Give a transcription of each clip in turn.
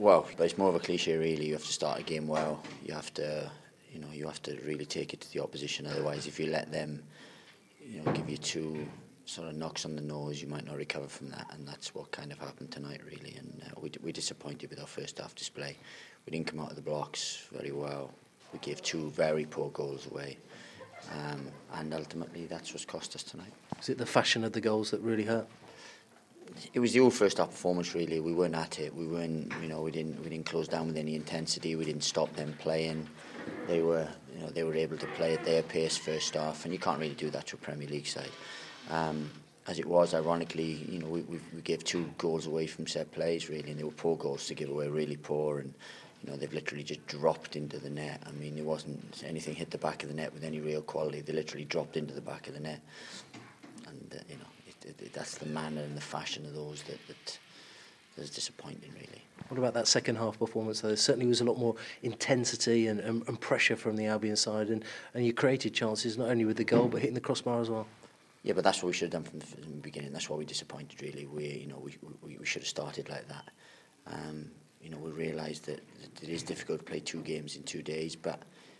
Well, but it's more of a cliche, really. You have to start a game well. You have to, you have to really take it to the opposition. Otherwise, if you let them, give you two sort of knocks on the nose, you might not recover from that. And that's what kind of happened tonight, really. And we disappointed with our first half display. We didn't come out of the blocks very well. We gave two very poor goals away. And ultimately, that's what's cost us tonight. Was it the fashion of the goals that really hurt? It was the whole first half performance, really. We weren't at it. We weren't, we didn't close down with any intensity. We didn't stop them playing. They were able to play at their pace first half, and you can't really do that to a Premier League side. As it was, ironically, we gave two goals away from set plays, really, and they were poor goals to give away, really poor, and they've literally just dropped into the net. I mean, it wasn't anything hit the back of the net with any real quality. They literally dropped into the back of the net, and that's the manner and the fashion of those that's disappointing, really. What about that second half performance, though? There certainly was a lot more intensity and pressure from the Albion side, and you created chances not only with the goal but hitting the crossbar as well. Yeah, but that's what we should have done from the beginning. That's why we disappointed, really. We should have started like that. We realised that it is difficult to play two games in 2 days, but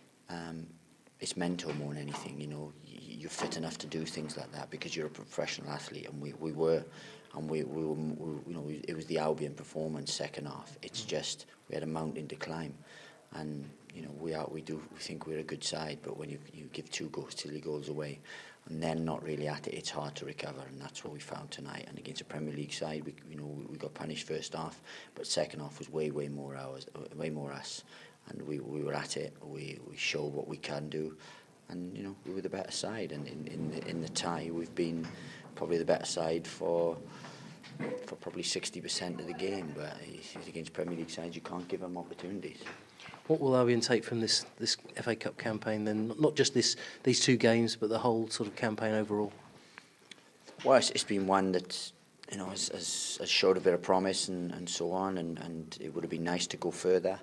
it's mental more than anything. You're fit enough to do things like that because you're a professional athlete, and we were, and we it was the Albion performance second half. It's just we had a mountain to climb, and we think we're a good side, but when you give two silly goals away, and then not really at it, it's hard to recover, and that's what we found tonight. And against a Premier League side, we got punished first half, but second half was way more us, and we were at it. We showed what we can do, and we were the better side. And in the tie, we've been probably the better side for probably 60% of the game. But against Premier League sides, you can't give them opportunities. What will Albion take from this FA Cup campaign then? Not just these two games, but the whole sort of campaign overall. Well, it's been one that has showed a bit of promise and so on, and it would have been nice to go further.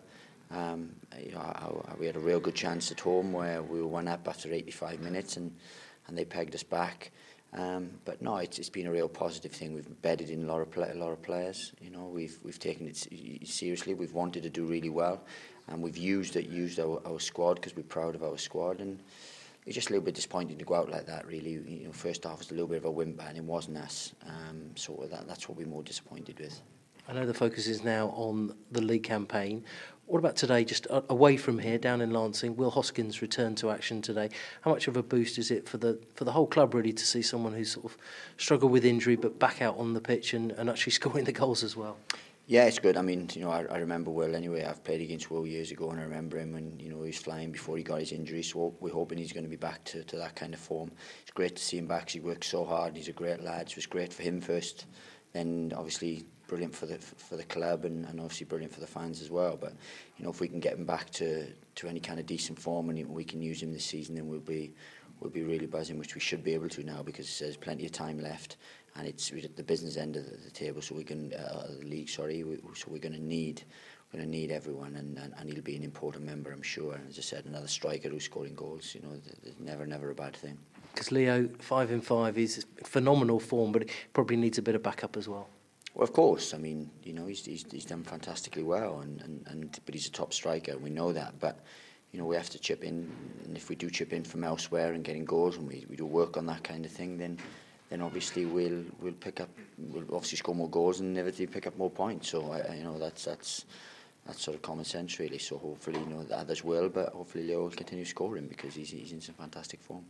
We had a real good chance at home where we were 1 up after 85 minutes, and they pegged us back. But no, it's been a real positive thing. We've embedded in a lot of players. We've taken it seriously. We've wanted to do really well, and we've used our squad because we're proud of our squad. And it's just a little bit disappointing to go out like that, really. First half was a little bit of a whimper, and it wasn't us. So that's what we're more disappointed with. I know the focus is now on the league campaign. What about today, just away from here, down in Lancing? Will Hoskins return to action today? How much of a boost is it for the whole club, really, to see someone who's sort of struggled with injury but back out on the pitch and actually scoring the goals as well? Yeah, it's good. I mean, I remember Will anyway. I've played against Will years ago, and I remember him when he was flying before he got his injury. So we're hoping he's going to be back to that kind of form. It's great to see him back. He works so hard. He's a great lad. So it's great for him first, then obviously brilliant for the club, and obviously brilliant for the fans as well. But if we can get him back to any kind of decent form, and we can use him this season, then we'll be really buzzing, which we should be able to now, because there's plenty of time left, and we're at the business end of the table, so we can the league. So we're going to need everyone, and he'll be an important member, I'm sure. And as I said, another striker who's scoring goals. There's never a bad thing. Because Leo, 5 in 5 is phenomenal form, but it probably needs a bit of backup as well. Well, of course. I mean, he's done fantastically well, but he's a top striker. We know that, but we have to chip in, and if we do chip in from elsewhere and getting goals, and we do work on that kind of thing, then obviously we'll obviously score more goals and inevitably pick up more points. So that's sort of common sense, really. So hopefully the others will, but hopefully Leo will continue scoring because he's in some fantastic form.